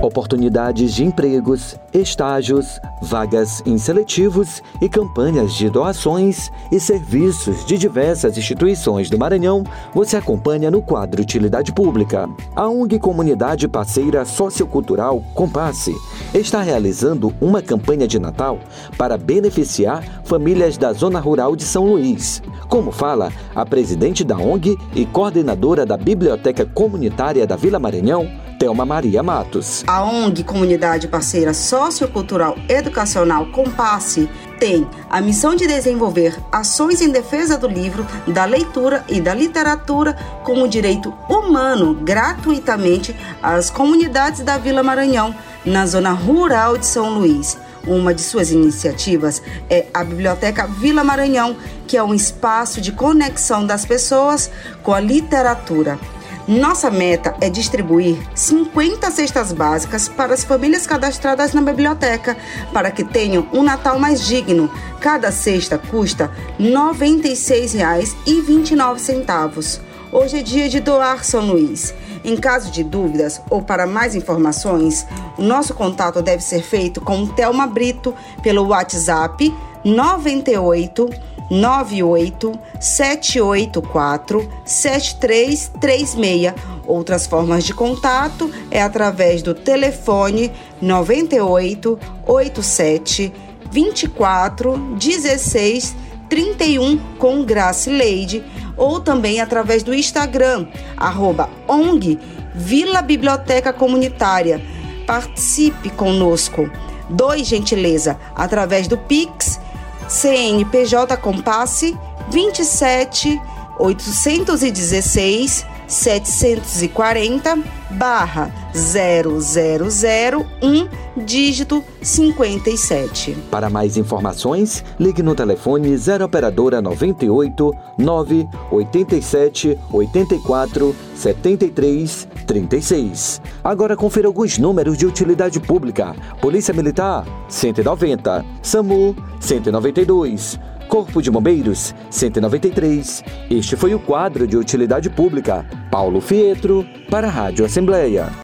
oportunidades de empregos, estágios, vagas em seletivos e campanhas de doações e serviços de diversas instituições do Maranhão, você acompanha no quadro Utilidade Pública. A ONG Comunidade Parceira Sociocultural Compasse está realizando uma campanha de Natal para beneficiar famílias da Zona Rural de São Luís. Como fala a presidente da ONG e coordenadora da Biblioteca Comunitária da Vila Maranhão, Thelma Maria Matos. A ONG Comunidade Parceira Sociocultural Educacional Compasse tem a missão de desenvolver ações em defesa do livro, da leitura e da literatura como direito humano gratuitamente às comunidades da Vila Maranhão, na zona rural de São Luís. Uma de suas iniciativas é a Biblioteca Vila Maranhão, que é um espaço de conexão das pessoas com a literatura. Nossa meta é distribuir 50 cestas básicas para as famílias cadastradas na biblioteca, para que tenham um Natal mais digno. Cada cesta custa R$ 96,29. Hoje é dia de doar, São Luís. Em caso de dúvidas ou para mais informações, o nosso contato deve ser feito com Thelma Brito pelo WhatsApp 98 98 784 7336. Outras formas de contato é através do telefone 98 87 24 16 31 com Gracileide, ou também através do Instagram, @ONG Vila Biblioteca Comunitária. Participe conosco. Doe gentileza através do Pix, CNPJ Compasse 27 816 740/0001 dígito 57. Para mais informações, ligue no telefone 0 operadora 98 9 87 84 73 36. Agora confira alguns números de utilidade pública. Polícia Militar 190, SAMU 192, Corpo de Bombeiros 193. Este foi o quadro de Utilidade Pública. Paulo Fietro para a Rádio Assembleia.